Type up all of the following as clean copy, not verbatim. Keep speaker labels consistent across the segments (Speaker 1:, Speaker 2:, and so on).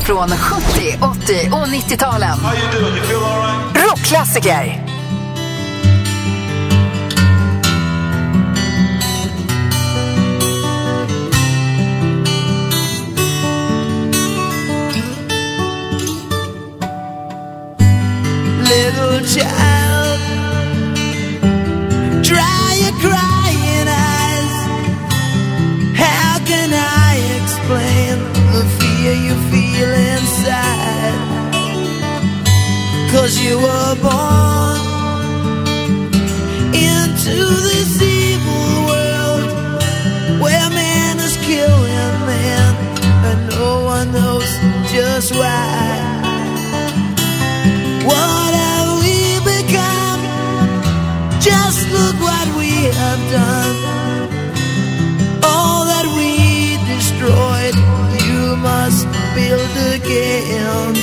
Speaker 1: från 70, 80 och 90-talen. Rockklassiker.
Speaker 2: Little child, dry your crying eyes. How can I explain the fear you feel inside? 'Cause you were born into this evil world where man is killing man and no one knows just why. What have we become? Just look what we have done. All that we destroyed, you must build again.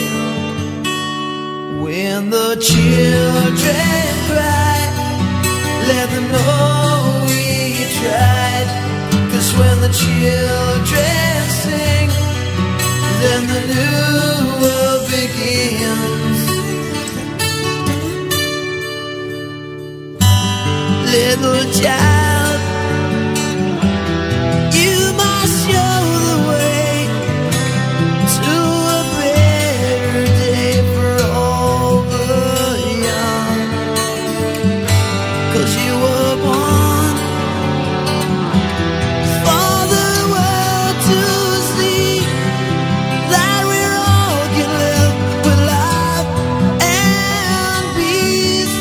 Speaker 2: When the children cry, let them know we tried. 'Cause when the children sing, then the new world begins. Little child, you must show the way to a better day for all the young. 'Cause you were born for the world to see that we all can live with love and peace.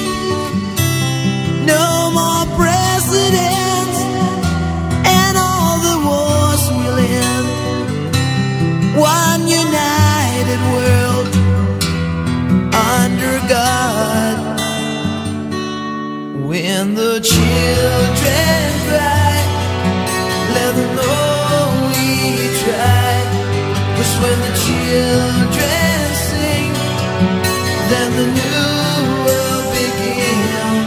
Speaker 2: No more presidents and all the wars will end. One united world under God. When the children cry, let them know we tried. 'Cause when the children sing, then the new world begins.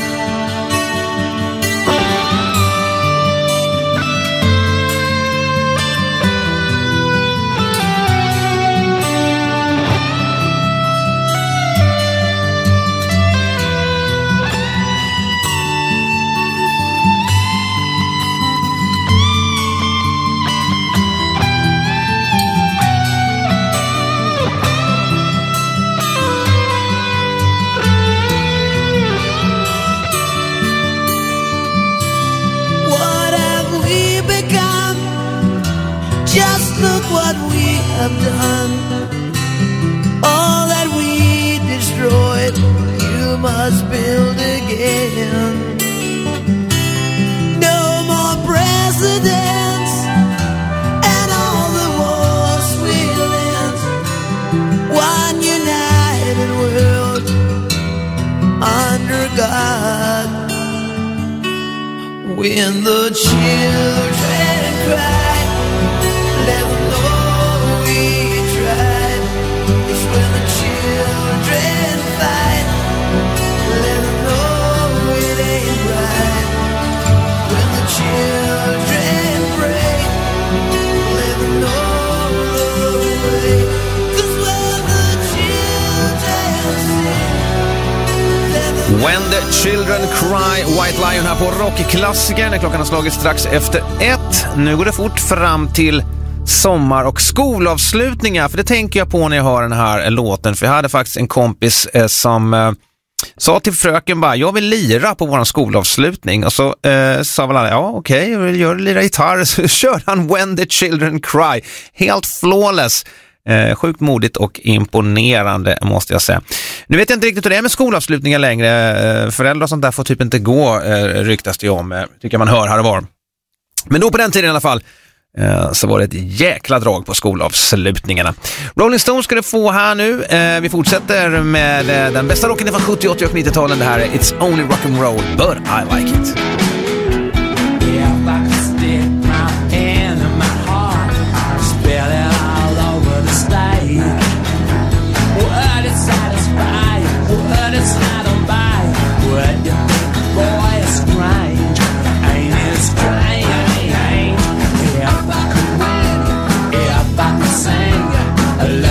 Speaker 2: What we have done, all that we destroyed, you must build again. No more presidents and all the wars will end. One united world under God. When the children cry, let them know we tried. 'Cause when the children fight, let them know it ain't right. When the children pray, let them know the way. 'Cause when the children sing, let them
Speaker 3: When the Children Cry, White Lion här på Rockklassikern när klockan har slagit strax efter 1. Nu går det fort fram till sommar- och skolavslutningar, för det tänker jag på när jag hör den här låten. För jag hade faktiskt en kompis som sa till fröken bara, jag vill lira på våran skolavslutning. Och så sa väl alla, ja okej, jag vill lira gitarr. Så körde han When the Children Cry. Helt flawless. Sjukt modigt och imponerande måste jag säga. Nu vet jag inte riktigt hur det är med skolavslutningar längre. Föräldrar och sånt där får typ inte gå, ryktas det om. Tycker man hör här och var. Men då på den tiden i alla fall så var det ett jäkla drag på skolavslutningarna. Rolling Stones ska du få här nu. Vi fortsätter med den bästa rocken från 70, 80 och 90-talen. Det här är It's Only Rock'n'Roll, but I like it.
Speaker 4: Yeah, if I could stick my hand in my heart, spell it all over the stage. Would it satisfy? Would it satisfy? Would you think the boy is strange? Ain't it strange? If I could win, if I could sing,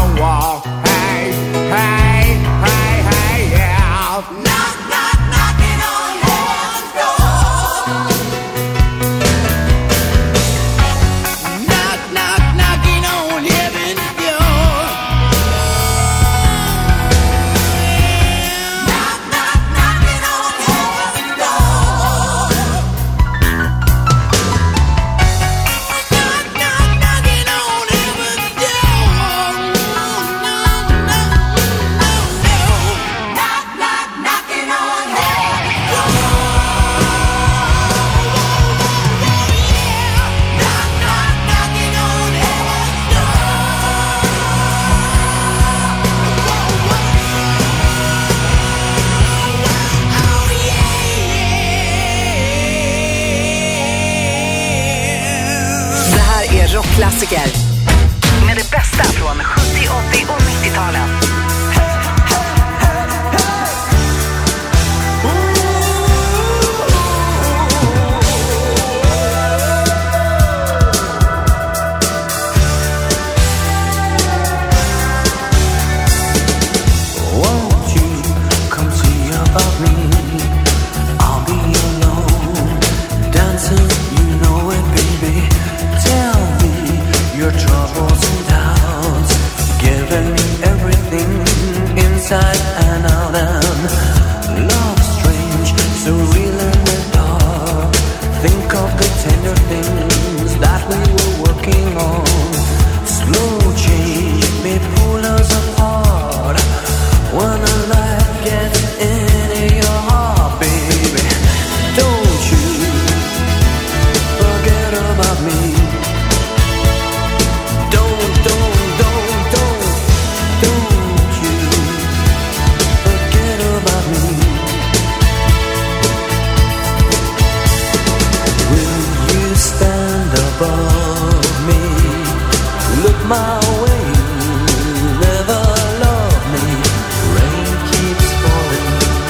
Speaker 4: the wall. Hey, hey, hey, hey, yeah. Knock, knock, knocking on heaven's door. Knock, knock, knocking on heaven's door. Knock, knock, knocking on heaven's door. Knock, knock, knocking on heaven's door. Knock, knock, knocking on heaven's door. Knock, knock, knocking on heaven's
Speaker 1: Det här är rockklassiker med det bästa från 70, 80 och 90-talen.
Speaker 4: Won't you come see about me? I'll be alone, dancing, you know it, baby. Tell me your troubles and doubts, giving me everything inside and out. And love strange, so real and dark. Think of the tender things that we were working on. Slow change may pull us apart. When the light gets into your heart, baby, don't you forget about me. Don't you forget about me. Will you stand above me? Look my way, never love me. Rain keeps falling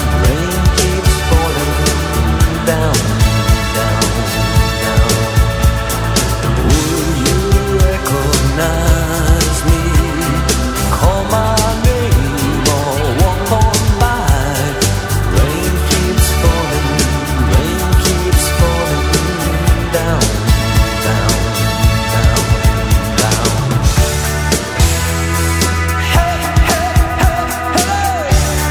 Speaker 4: down, down, down. Will you recognize me? Call my name or walk on by. Rain keeps falling down, down, down, down. Hey, hey, hey, hey.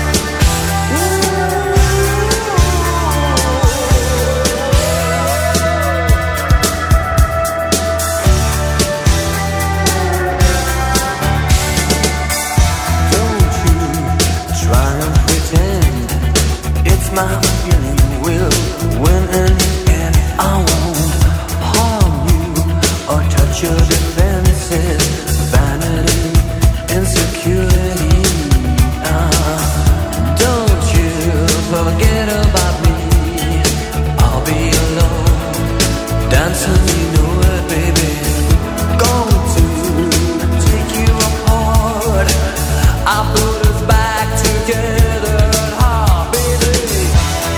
Speaker 4: Don't you try and pretend it's my feeling will win in the end. I won't harm you or touch your defenses, vanity, insecurity. Don't you forget about me. I'll be alone, dancing, you know it, baby. Going to take you apart. I put us back together at heart, baby.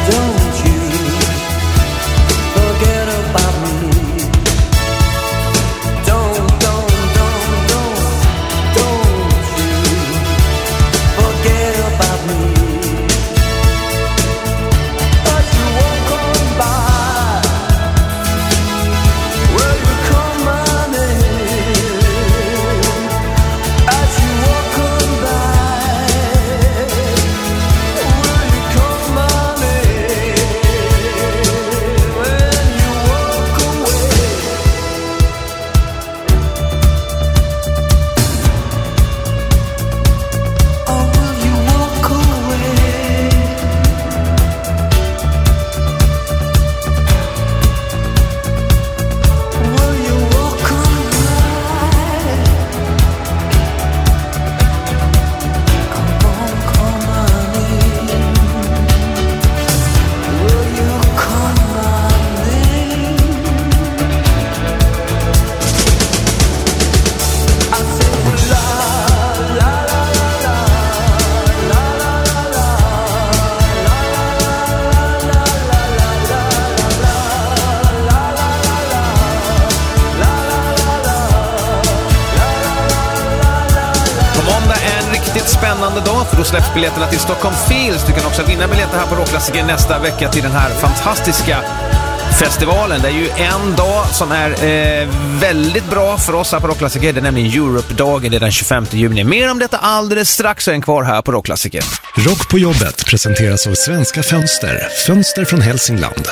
Speaker 3: spännande dag, för då släpps biljetterna till Stockholm Fields. Du kan också vinna biljetter här på Rockklassiker nästa vecka till den här fantastiska festivalen. Det är ju en dag som är väldigt bra för oss här på Rockklassiker. Det är nämligen Europe-dagen, det är den 25 juni. Mer om detta alldeles strax, en kvar här på Rockklassiker.
Speaker 5: Rock på jobbet presenteras av Svenska Fönster. Fönster från Hälsingland.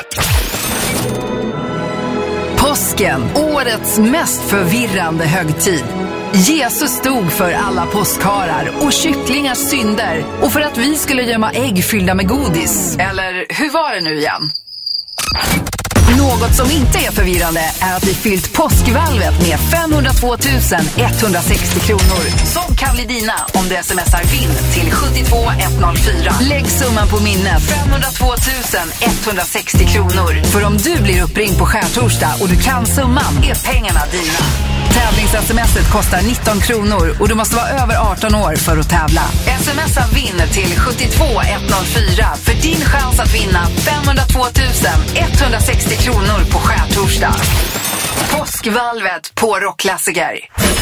Speaker 1: Påsken, årets mest förvirrande högtid. Jesus stod för alla påskharar och kycklingars synder, och för att vi skulle gömma ägg fyllda med godis. Eller hur var det nu igen? Något som inte är förvirrande är att vi fyllt påskvalvet med 502 160 kronor. Som kan bli dina om du smsar vinn till 72104. Lägg summan på minnet, 502 160 kronor. För om du blir uppringd på skärtorsdag och du kan summan, är pengarna dina. Tävlings-smset kostar 19 kronor och du måste vara över 18 år för att tävla. Smsa vinn till 72104 för din chans att vinna 502 160 kronor på skärtorsdag. Påskvalvet på Rockklassiker.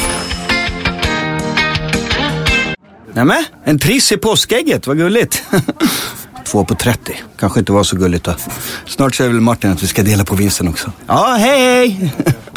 Speaker 6: Nämen, en triss i påskägget, vad gulligt. 2 på 30, kanske inte var så gulligt då. Snart säger väl Martin att vi ska dela på vinsten också. Ja, hej!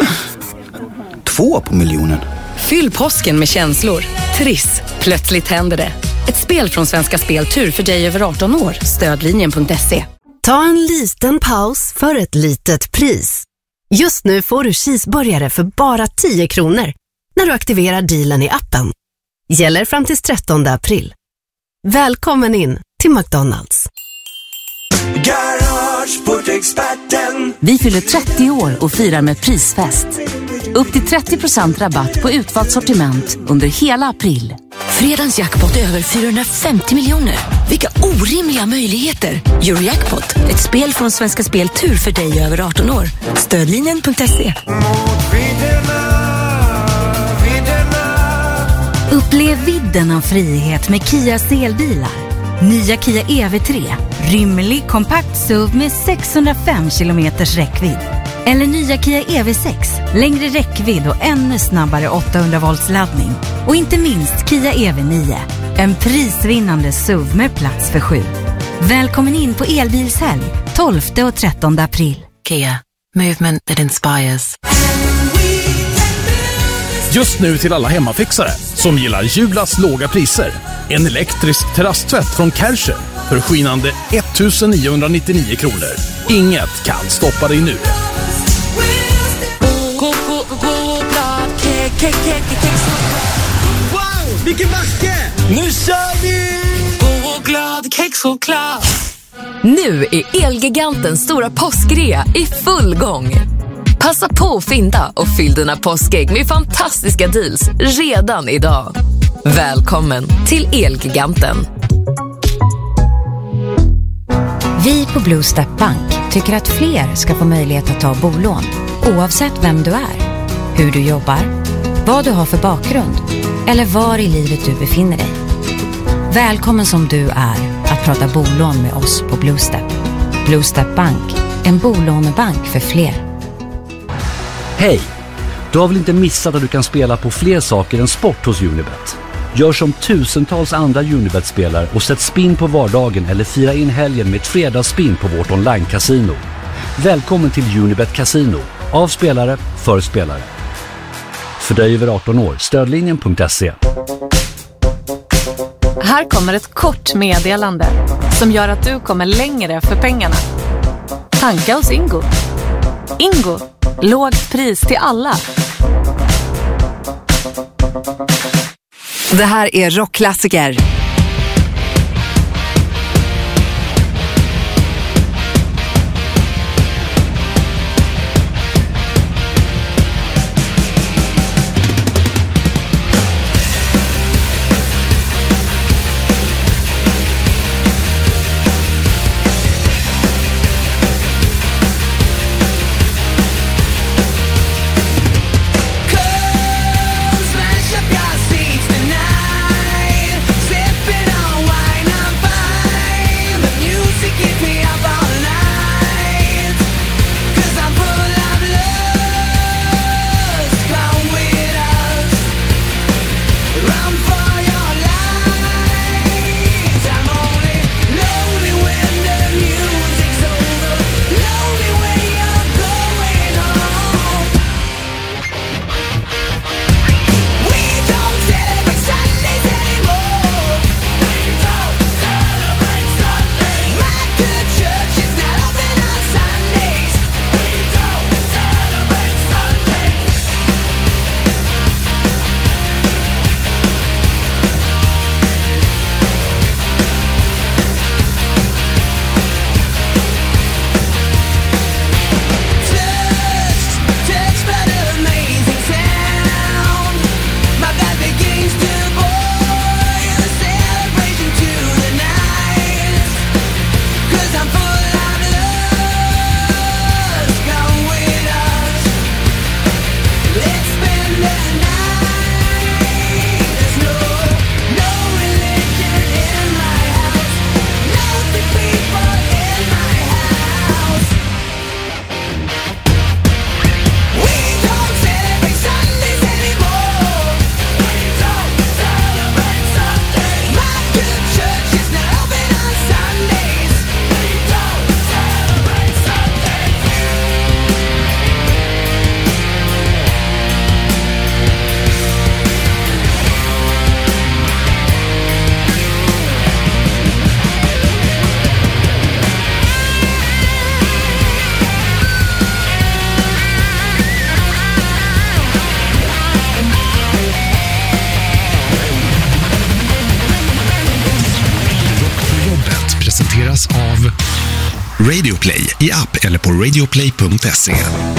Speaker 6: 2 på miljonen.
Speaker 7: Fyll påsken med känslor. Triss, plötsligt händer det. Ett spel från Svenska Spel Tur för dig över 18 år. Stödlinjen.se.
Speaker 8: Ta en liten paus för ett litet pris. Just nu får du cheeseburgare för bara 10 kronor när du aktiverar dealen i appen. Gäller fram till 13 april. Välkommen in till McDonald's.
Speaker 2: Garageportexperten.
Speaker 9: Vi fyller 30 år och firar med prisfest. Upp till 30% rabatt på utvalt sortiment under hela april.
Speaker 10: Fredagens jackpot är över 450 miljoner. Vilka orimliga möjligheter. Eurojackpot, ett spel från Svenska Spel Tur för dig över 18 år. Stödlinjen.se.
Speaker 11: Upplev vidden av frihet med Kia elbilar. Nya Kia EV3. Rymlig, kompakt SUV med 605 kilometers räckvidd. Eller nya Kia EV6. Längre räckvidd och ännu snabbare 800 volts laddning. Och inte minst Kia EV9. En prisvinnande SUV med plats för 7. Välkommen in på elbilshelg 12 och 13 april.
Speaker 10: Kia, movement that inspires.
Speaker 12: Just nu till alla hemmafixare som gillar Julas låga priser. En elektrisk terrasstvätt från Kärcher för skinande 1999 kronor. Inget kan stoppa dig nu.
Speaker 2: Wow, vilken backe! Nu kör vi!
Speaker 10: Glad kexchoklad.
Speaker 7: Nu är Elgigantens stora påskrea i full gång. Passa på att fynda och fyll dina påskägg med fantastiska deals redan idag. Välkommen till Elgiganten.
Speaker 11: Vi på Blue Step Bank tycker att fler ska få möjlighet att ta bolån, oavsett vem du är, hur du jobbar, vad du har för bakgrund eller var i livet du befinner dig. Välkommen som du är att prata bolån med oss på Blue Step. Blue Step Bank, en bolånebank för fler.
Speaker 13: Hej! Du har väl inte missat att du kan spela på fler saker än sport hos Unibet? Gör som tusentals andra Unibet-spelare och sätt spin på vardagen eller fira in helgen med ett fredagsspin på vårt online-casino. Välkommen till Unibet Casino. Av spelare, för spelare. För dig över 18 år, stödlinjen.se.
Speaker 14: Här kommer ett kort meddelande som gör att du kommer längre för pengarna. Tanka hos Ingo. Ingo, lågt pris till alla.
Speaker 1: Det här är Rockklassiker.
Speaker 2: Smash up your seats tonight.
Speaker 5: Radio Play i app eller på radioplay.se.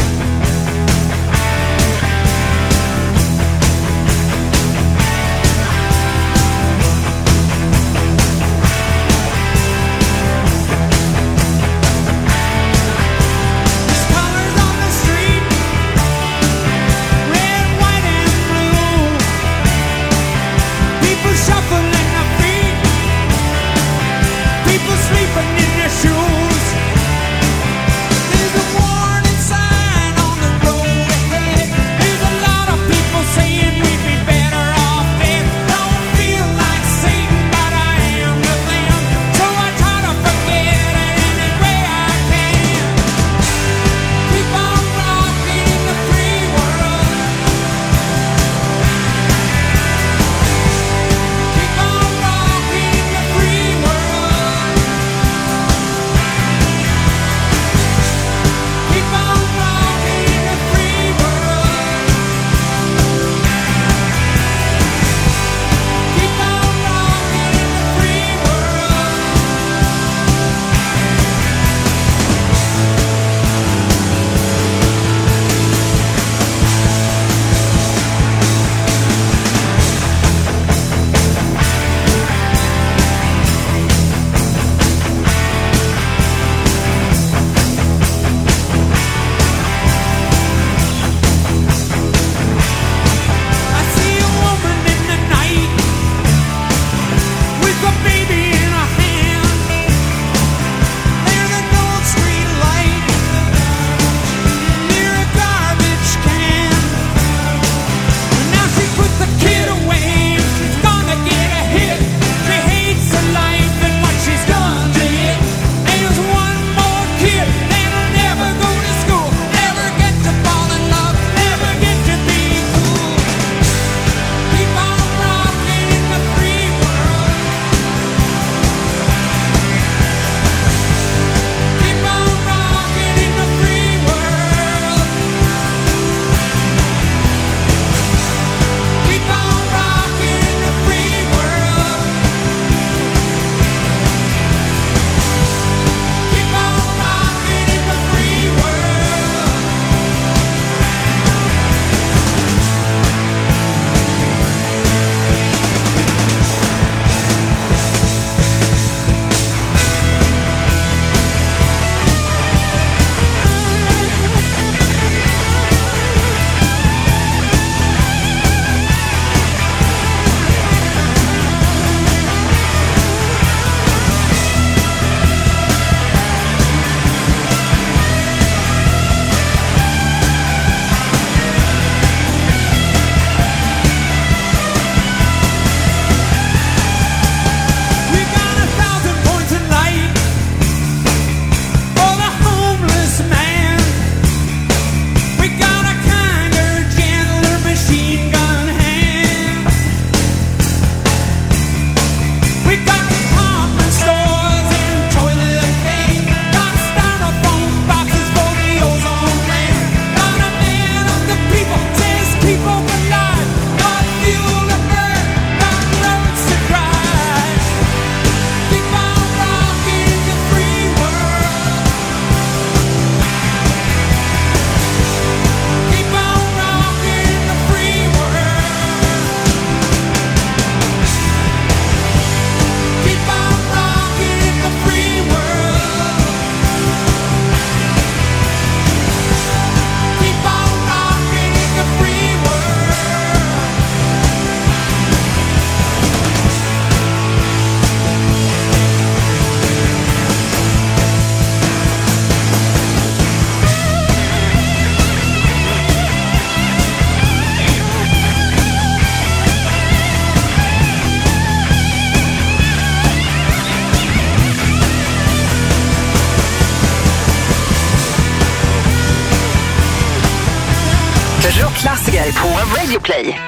Speaker 1: Rockklassiker på Radio Play.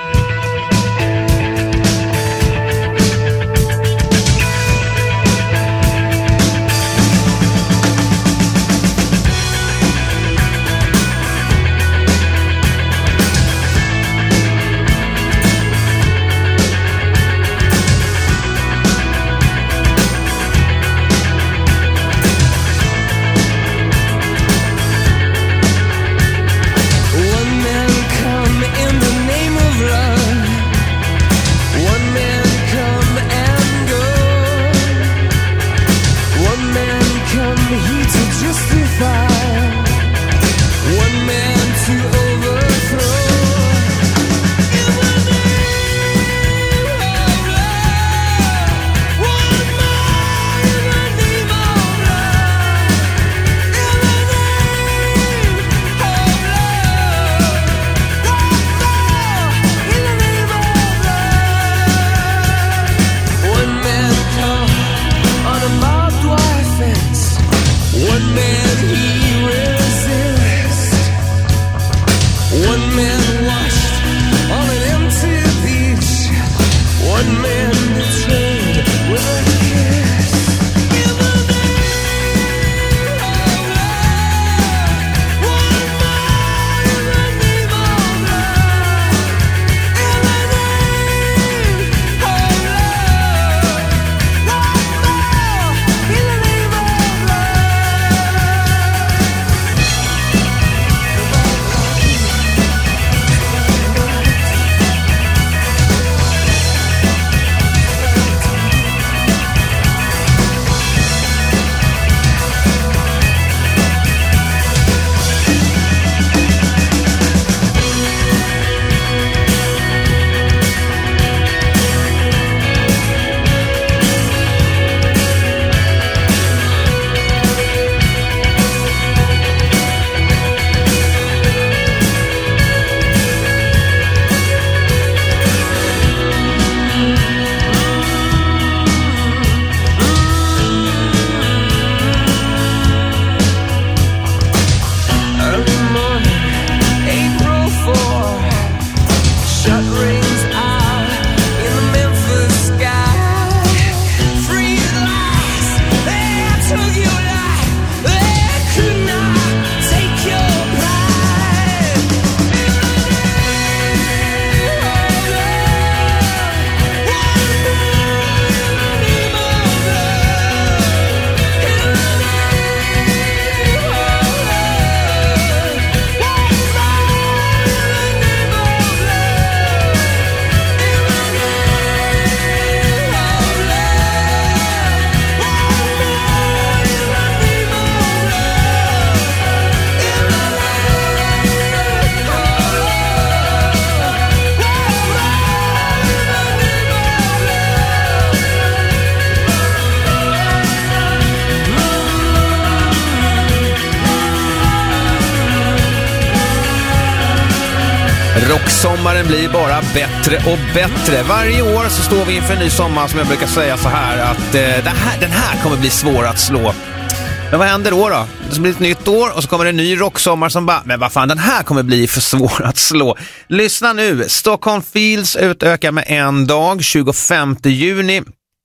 Speaker 3: Rocksommaren blir bara bättre och bättre. Varje år så står vi inför en ny sommar som jag brukar säga så här att den här kommer bli svår att slå. Men vad händer då? Det blir ett nytt år och så kommer det en ny rocksommar som bara, men vad fan, den här kommer bli för svår att slå. Lyssna nu, Stockholm Fields utökar med en dag, 25 juni.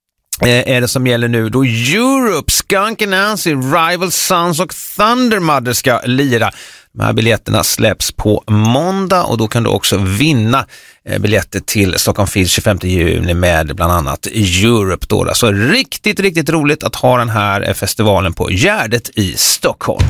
Speaker 3: Är det som gäller nu då Europe, Skunk Anansie, Rival Sons och Thundermother ska lira. De här biljetterna släpps på måndag och då kan du också vinna biljetter till Stockholm Fields 25 juni med bland annat Europe då. Så riktigt, riktigt roligt att ha den här festivalen på Gärdet i Stockholm.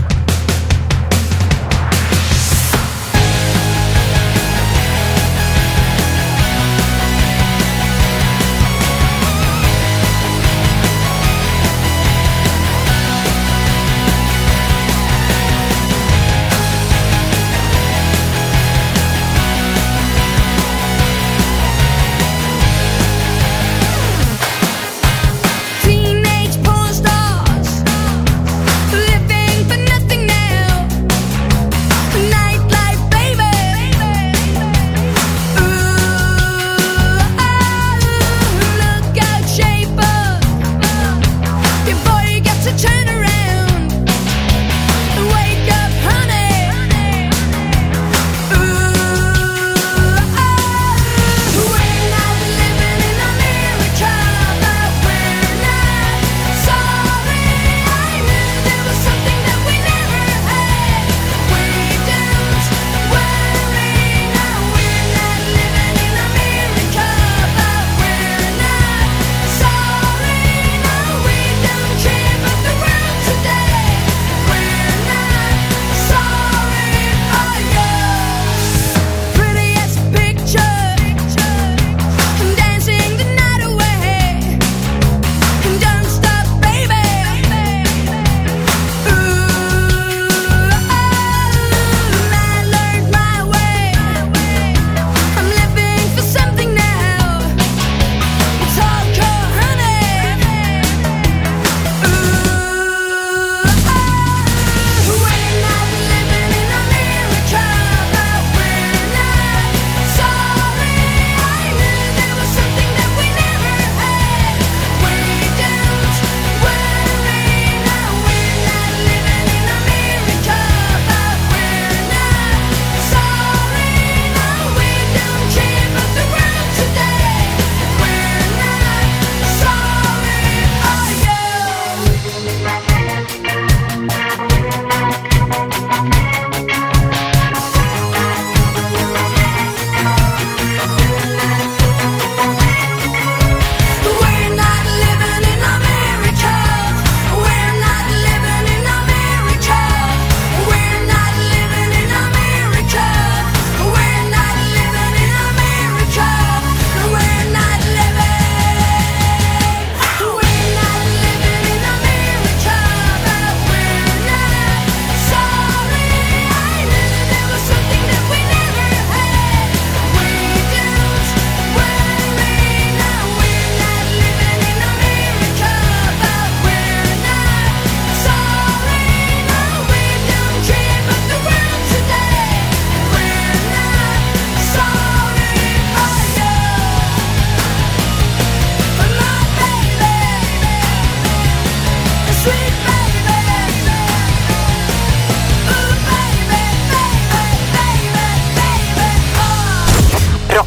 Speaker 15: Teenage porn stars living for nothing.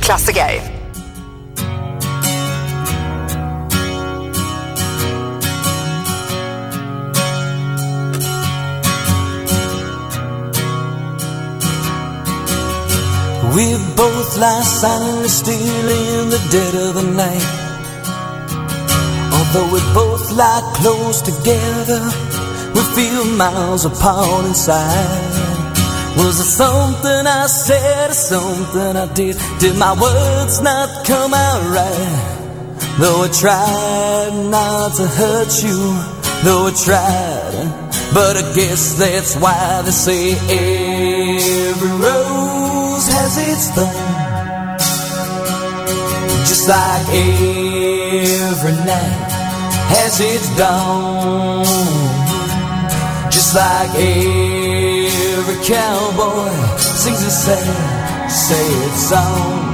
Speaker 1: rockklassiker.
Speaker 4: We both lie silently still in the dead of the night. Although we both lie close together, we feel miles apart inside. Was it something I said or something I did? Did my words not come out right? Though I tried not to hurt you, though I tried, but I guess that's why they say every rose has its thorn. Just like every night has its dawn. Just like every cowboy sings a sad, sad song.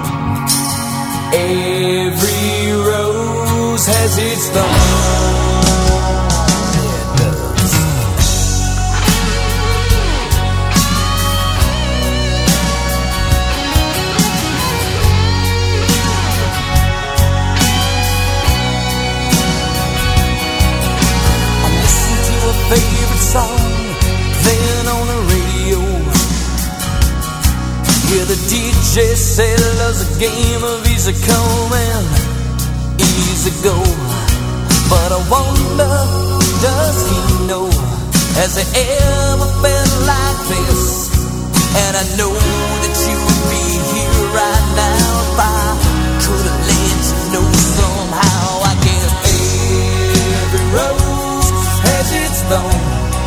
Speaker 4: Every rose has its thorn. Favorite song, then on the radio. Yeah, the DJ said love's a game of easy come and easy go. But I wonder, does he know? Has he ever felt like this? And I know that you would be here right now if I could have let you know somehow. I guess every rose has its thorn.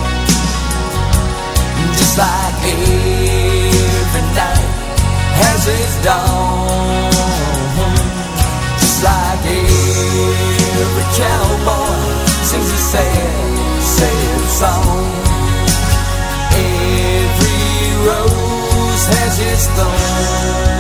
Speaker 4: Just like every night has its dawn. Just like every cowboy sings a sad, sad song. Every rose has its thorn.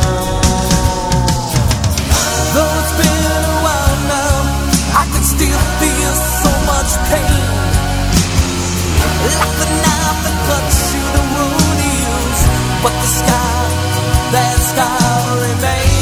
Speaker 4: Though it's been a while now, I can still feel so much pain. Like the knife that cuts you, the wound heals, but the scar, that scar remains.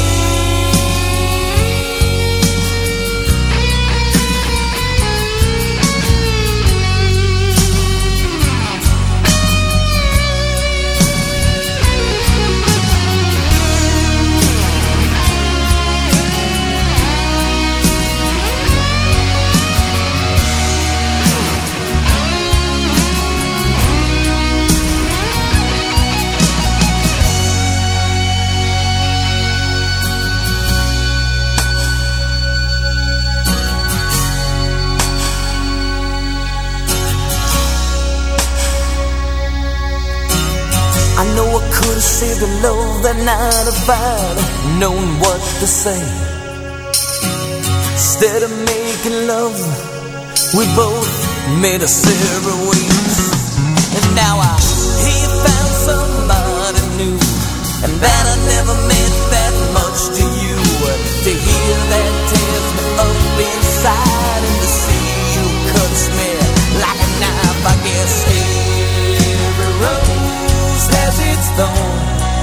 Speaker 4: I know I could have saved the love that night if I'd known what to say. Instead of making love, we both made us separate ways. And now I hear you found somebody new, and that I never meant that much to you. To hear that tears me up inside, and to see you cuts me like a knife. I guess every rose has its thorn.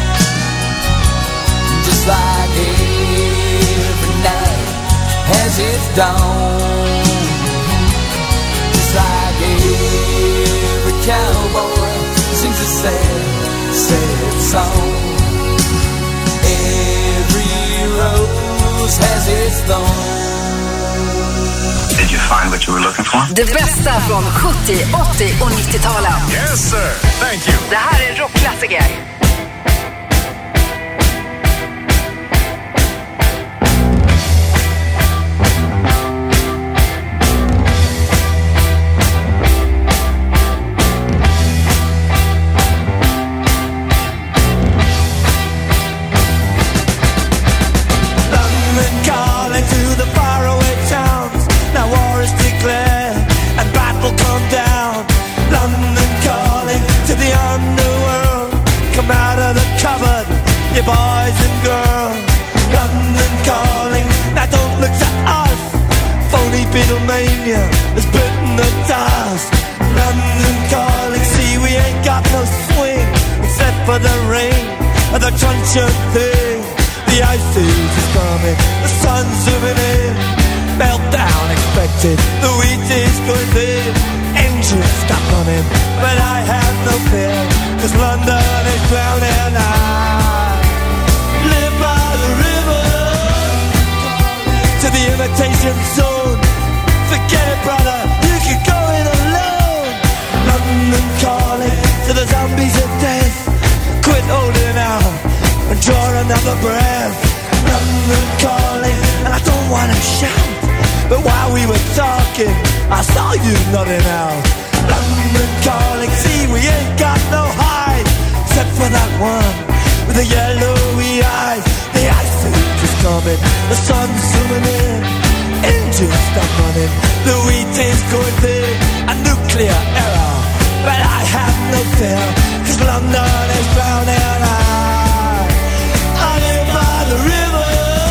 Speaker 4: Just like every night has its dawn. Just like every cowboy sings a sad, sad song. Every rose has its thorn.
Speaker 15: Did you find what you were looking for?
Speaker 1: Det bästa från 70, 80 och 90-talen.
Speaker 15: Yes sir, thank you.
Speaker 1: Det här är en rockklassiker.
Speaker 2: Boys and girls, London calling. Now don't look to us. Phony Beatlemania has bitten the dust. London calling. See, we ain't got no swing except for the rain and the crunch of thing. The The ice age is coming, the sun's zooming in. Meltdown expected, the wheat is going thin. Engines stop running, but I have no fear, 'cause London is drowning. I live by the river, to the imitation zone. Forget it, brother, you can go it alone. London calling to the zombies of death. Quit holding out and draw another breath. London calling, and I don't want to shout, but while we were talking, I saw you nodding out. London calling, see we ain't got no hide, except for that one with the yellowy eyes. The ice age is coming, the sun's zooming in. Engines stop running, the wheat is going thin. A nuclear error, but I have no fear, 'cause London is drowning. I live by the river.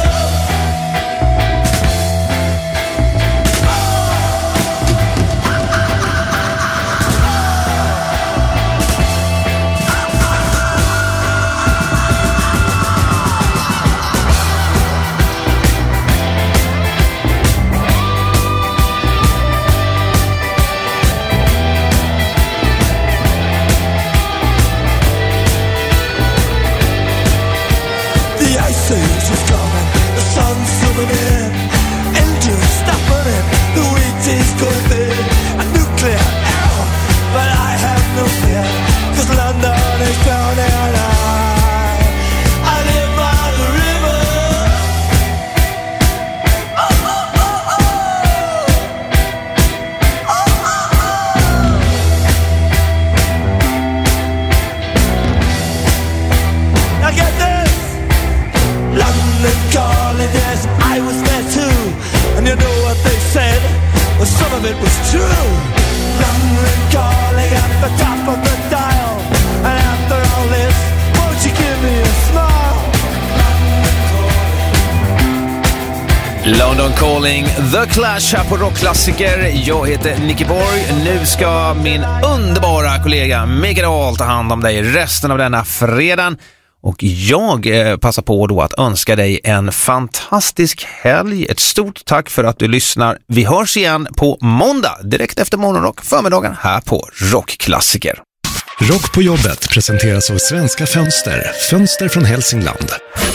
Speaker 3: London Calling, The Clash här på Rockklassiker. Jag heter Nicky Borg. Nu ska min underbara kollega Mikael Ahl ta hand om dig resten av denna fredagen. Och jag passar på då att önska dig en fantastisk helg. Ett stort tack för att du lyssnar. Vi hörs igen på måndag, direkt efter morgonrock, förmiddagen här på Rockklassiker.
Speaker 5: Rock på jobbet presenteras av Svenska Fönster. Fönster från Hälsingland.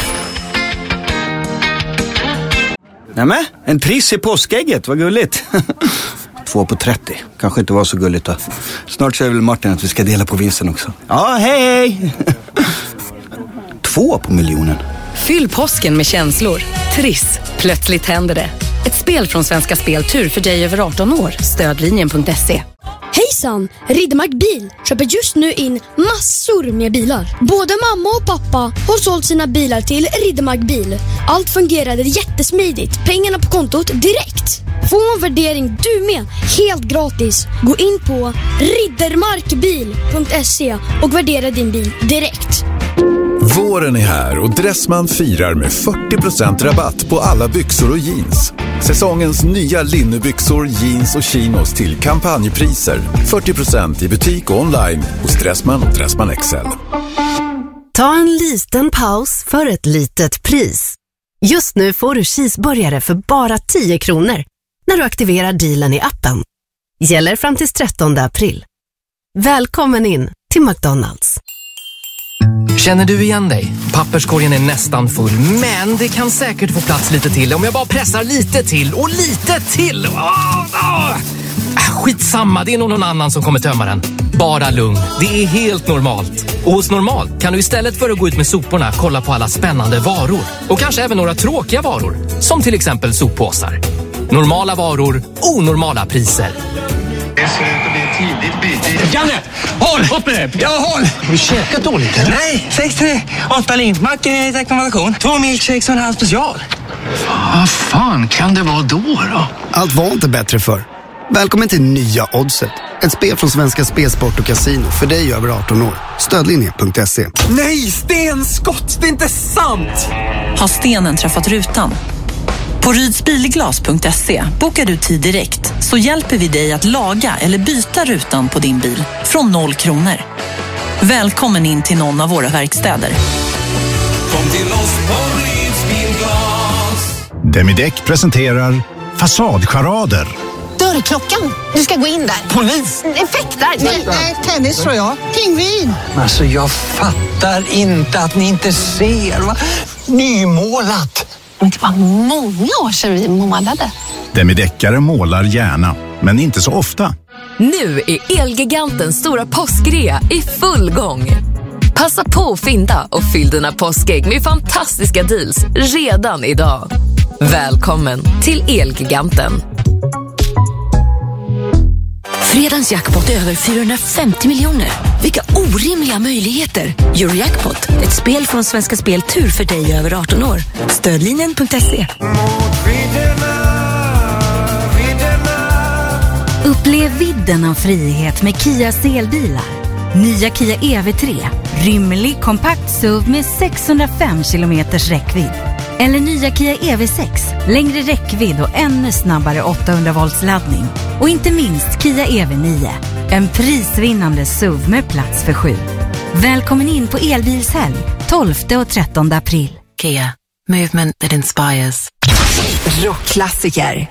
Speaker 6: Nämen, en triss i påskägget, vad gulligt. 2 på 30, kanske inte var så gulligt då. Snart säger väl Martin att vi ska dela på vinsten också. Ja, hej! 2 på miljonen.
Speaker 10: Fyll påsken med känslor. Triss, plötsligt händer det. Ett spel från Svenska Spel Tur för dig över 18 år. Stödlinjen.se.
Speaker 16: Hejsan! Riddermark Bil köper just nu in massor med bilar. Både mamma och pappa har sålt sina bilar till Riddermark Bil. Allt fungerade jättesmidigt. Pengarna på kontot direkt. Få en värdering du med, helt gratis. Gå in på riddermarkbil.se och värdera din bil direkt.
Speaker 17: Våren är här och Dressman firar med 40% rabatt på alla byxor och jeans. Säsongens nya linnebyxor, jeans och chinos till kampanjpriser. 40% i butik och online hos Dressman och Dressman XL.
Speaker 8: Ta en liten paus för ett litet pris. Just nu får du cheeseburgare för bara 10 kronor när du aktiverar dealen i appen. Gäller fram till 13 april. Välkommen in till McDonald's.
Speaker 18: Känner du igen dig? Papperskorgen är nästan full, men det kan säkert få plats lite till om jag bara pressar lite till och lite till. Skitsamma, det är någon annan som kommer tömma den. Bara lugn, det är helt normalt. Och hos Normal kan du istället för att gå ut med soporna kolla på alla spännande varor. Och kanske även några tråkiga varor, som till exempel soppåsar. Normala varor, onormala priser.
Speaker 15: Det ser ut att bli ett tidigt byte.
Speaker 19: Janne, håll! Upp med det! Jag håll! Har du käkat dåligt eller?
Speaker 20: Nej, 63. 8 limpmackor i rekommendation. 2 milkshakes och en halv special.
Speaker 19: Vad fan kan det vara då?
Speaker 21: Allt var inte bättre för. Välkommen till nya Oddset. Ett spel från Svenska Spelsport och Casino för dig över 18 år. Stödlinjen.se.
Speaker 22: Nej, stenskott! Det är inte sant!
Speaker 23: Har stenen träffat rutan? På rydsbilglas.se bokar du tid direkt så hjälper vi dig att laga eller byta rutan på din bil från 0 kronor. Välkommen in till någon av våra verkstäder.
Speaker 2: Kom till oss på
Speaker 15: Bilglas.
Speaker 5: Demideck presenterar Fasadcharader.
Speaker 7: Dörrklockan. Du ska gå in där.
Speaker 15: Polis.
Speaker 7: Effektar. Nej, tennis tror jag. Pingvin.
Speaker 19: Alltså jag fattar inte att ni inte ser. Va? Nymålat.
Speaker 7: Men det var många år sedan vi målade.
Speaker 5: Demideckare målar gärna, men inte så ofta.
Speaker 9: Nu är Elgigantens stora påskrea i full gång. Passa på att fynda och fyll dina påskägg med fantastiska deals redan idag. Välkommen till Elgiganten.
Speaker 10: Fredagens jackpot är över 450 miljoner. Vilka orimliga möjligheter. Eurojackpot, ett spel från Svenska Spel Tur för dig över 18 år. Stödlinjen.se.
Speaker 11: Upplev vidden av frihet med Kia Selbilar. Nya Kia EV3. Rymlig, kompakt SUV med 605 kilometers räckvidd. Eller nya Kia EV6. Längre räckvidd och ännu snabbare 800 volts laddning. Och inte minst Kia EV9. En prisvinnande SUV med plats för 7. Välkommen in på elbilshelg 12 och 13 april.
Speaker 10: Kia, movement that inspires.
Speaker 1: Rockklassiker.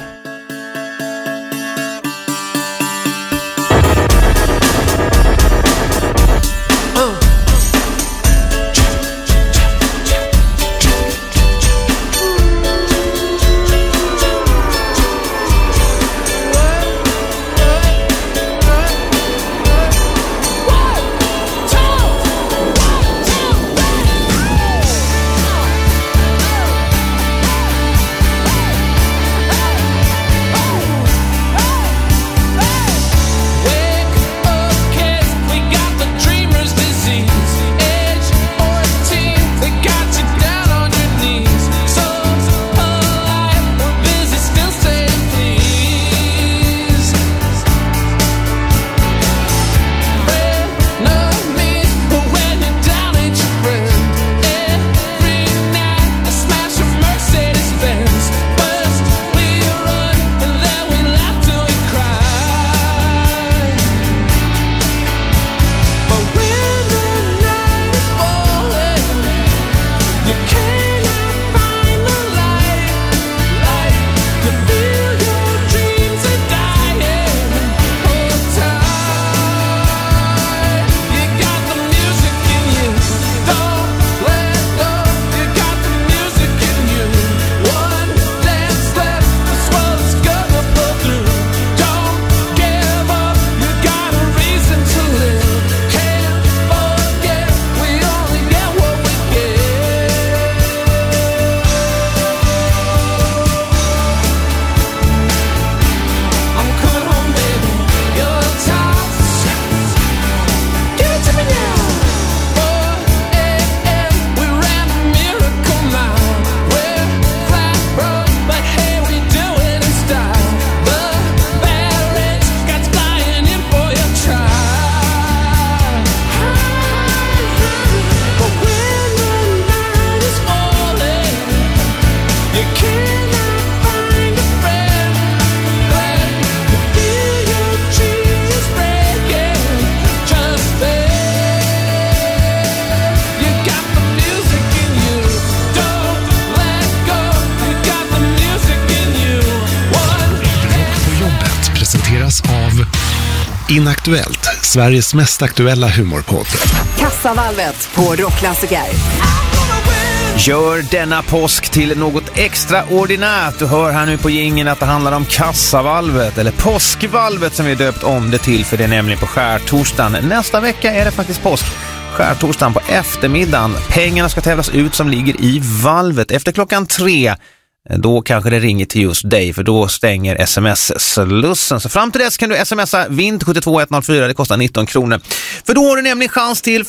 Speaker 5: Av Inaktuellt, Sveriges mest aktuella humorpodd.
Speaker 1: Kassavalvet på Rockklassiker.
Speaker 3: Gör denna påsk till något extraordinärt. Du hör här nu på jingeln att det handlar om kassavalvet, eller påskvalvet som vi döpt om det till, för det är nämligen på skärtorsdagen. Nästa vecka är det faktiskt påsk. Skärtorsdagen på eftermiddagen. Pengarna ska tävlas ut som ligger i valvet. Efter klockan 3, då kanske det ringer till just dig, för då stänger sms-slussen. Så fram till dess kan du smsa vint 72104, det kostar 19 kronor. För då har du nämligen chans till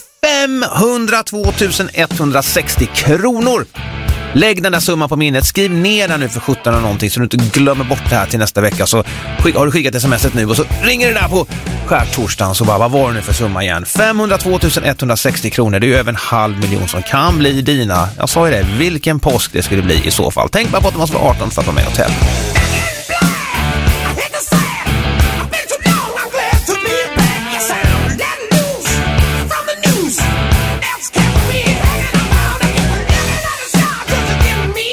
Speaker 3: 502 160 kronor. Lägg den där summan på minnet, skriv ner den nu för 17 och någonting så du inte glömmer bort det här till nästa vecka. Så har du skickat smset nu och så ringer det där på skärtorsdagen, så bara, vad var det nu för summa igen? 502 160 kronor, det är ju över 500 000 som kan bli dina. Jag sa ju det, vilken påsk det skulle bli i så fall. Tänk bara på att du måste vara 18 för att vara med och tävla.
Speaker 2: Me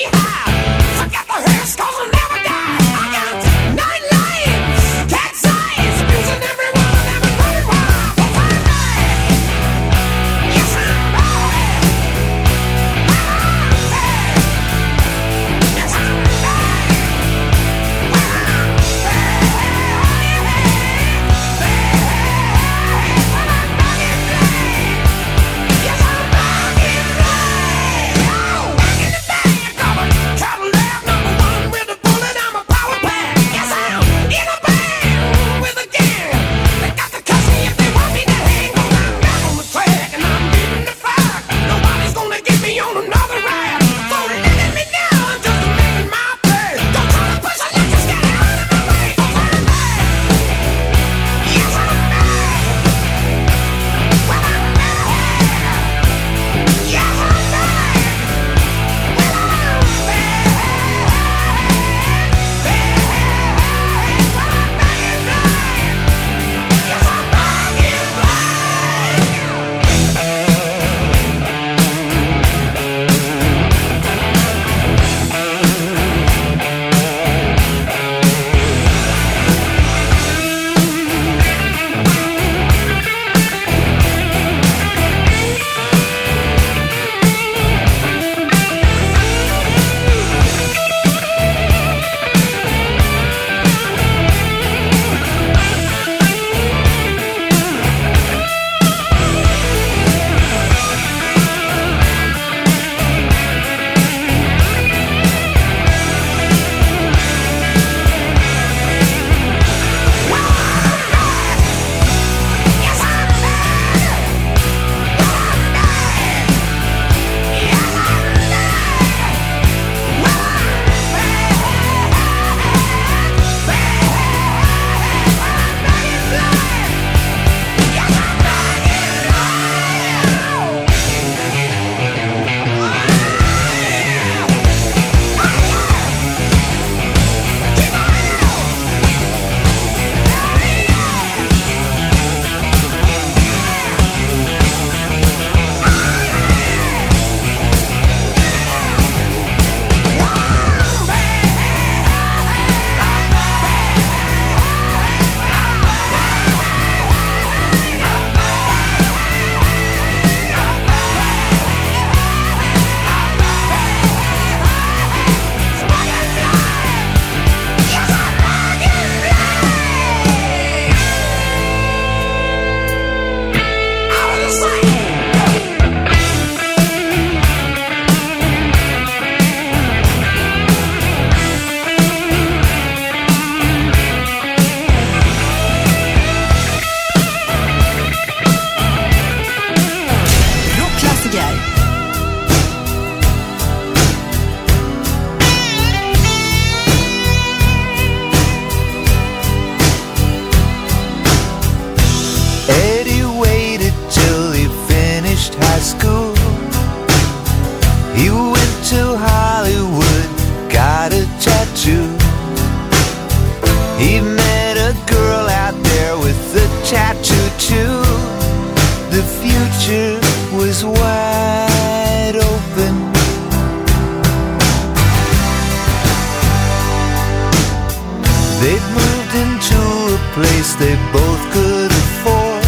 Speaker 2: They'd moved into a place they both could afford.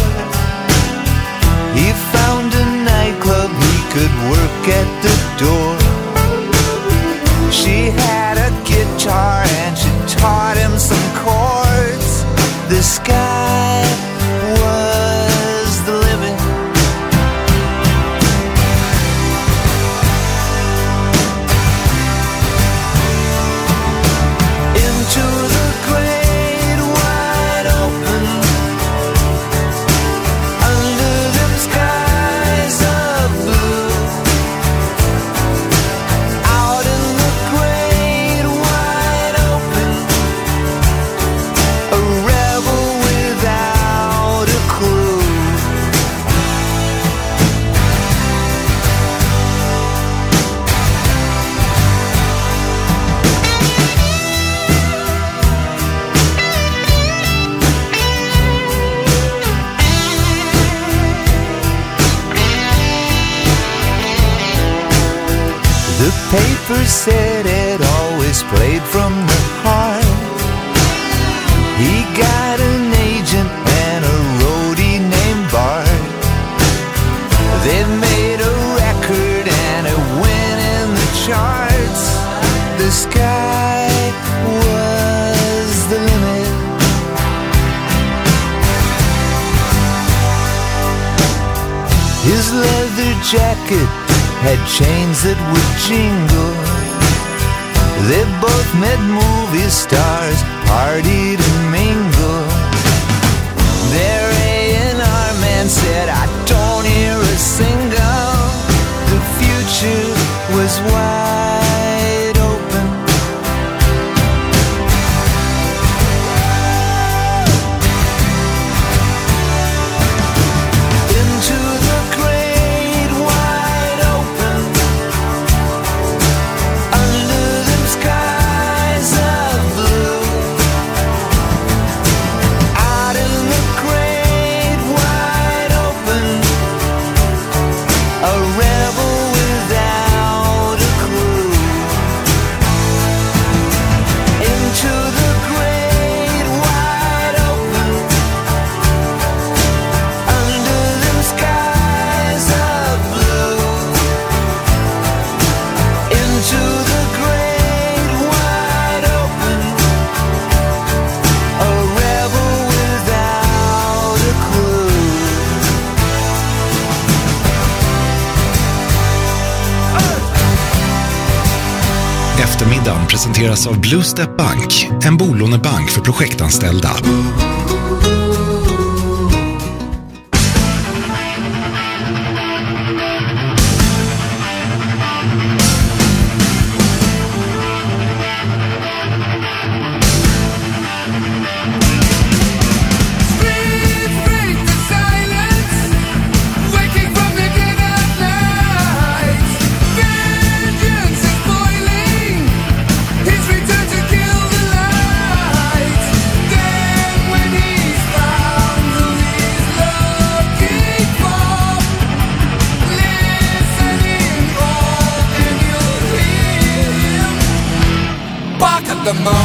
Speaker 2: He found a nightclub he could work at the door. She had a guitar and she taught him some chords. The sky was the limit. Into the great wide open, under them skies of blue. Out in the great wide open, a rebel without a clue. The paper said it always played from the heart. He got an agent and a roadie named Bart. They made a record and it went in the charts. The sky was the limit. His leather jacket had chains that would jingle. They both met movie stars, partied and mingled. Their A&R man said, I don't hear a single. The future was wide open. Into the great wide open, under them skies of blue. Out in the great wide open, a rebel without a clue. Into the great wide open, under them skies of blue. Into the great wide open, a rebel without a clue.
Speaker 5: Eftermiddagen presenteras av Blue Step Bank, en bolånebank för projektanställda.
Speaker 2: The